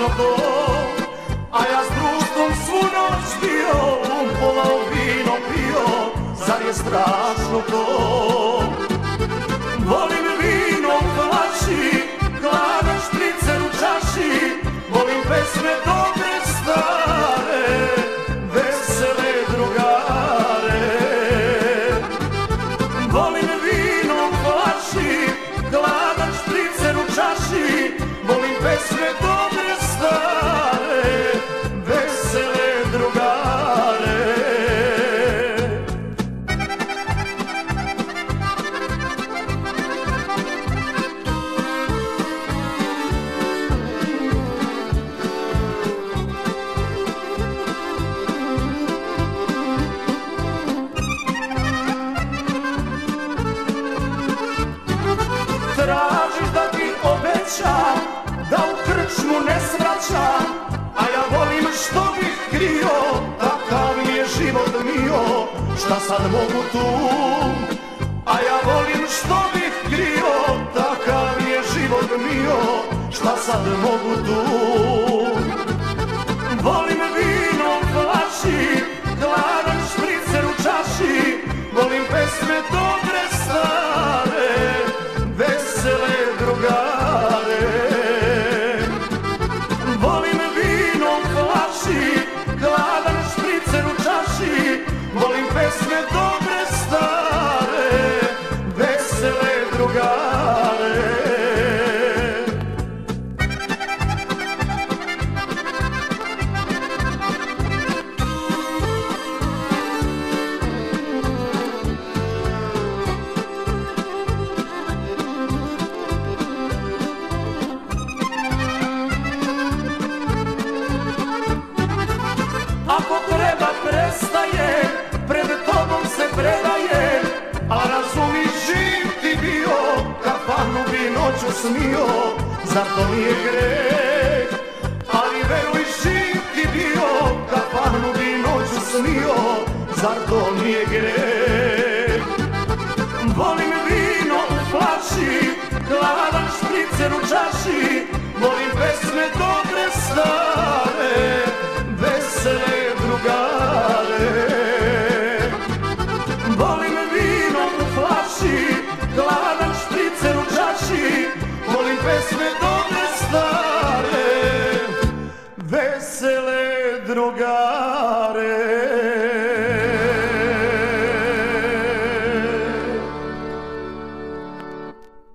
strašno to, a ja s društvom svu noć bio, pola vino pio, zar je strašno to? Volim vino u flaši, hladan špricer u čaši, volim pesme dobre stare, vesele drugare. Volim vino u flaši, hladan špricer u čaši, volim pesme dobre stare, vesele drugare. Tražiš da ti obećam, da u krčmu ne svraćam, a ja volim što bih krio, takav mi je život mio, šta sad mogu tu? A ja volim što bih krio, takav mi je život mio, šta sad mogu tu? Volim vino u flaši, hladan špricer u čaši, volim pesme dobre stare, vesele drugare. Volim vino u flaši, hladan špricer u čaši, volim pesme dobre stare, vesele drugare. Ako treba prestaje, pred tobom se predaje, a razumi živ ti bio, kafanu bi noću smio, zar to nije greh? Ali veruj živ ti bio, kafanu bi noću smio, zar to nije greh? Volim vino u flaši, hladan špricer u čaši,